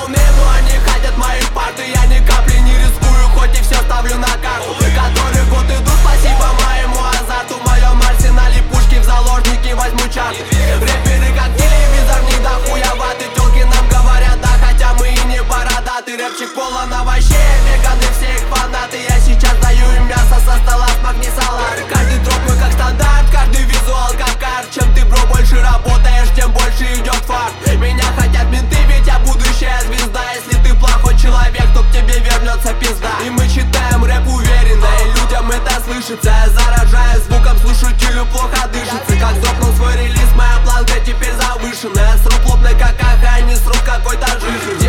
умею, но они хотят моих парты. Я ни капли не рискую, хоть и все ставлю на карту. Который год идут, спасибо моему азарту. В моем арсенале пушки, в заложники возьму чарт. Рэперы как телевизор, не дохуеваты. Тёлки нам говорят да, хотя мы и не бородаты. Рэпчик полон овощей, веганы все их фанаты. Я сейчас даю им мясо со стола, смакни салат. Каждый дроп мой как стандарт, каждый визуал как карт. Чем ты, бро, больше работаешь, тем больше идет фарт. Меня хотят менты, ведь я будущая звезда. Если ты плохой человек, то к тебе вернется пизда. И мы читаем рэп уверенно, и людям это слышится. Я заражаю звуком, слушателю плохо дышится. Как дропнул свой релиз, моя планка теперь завышенная. Сру плотный как охране, сру какой-то жижи.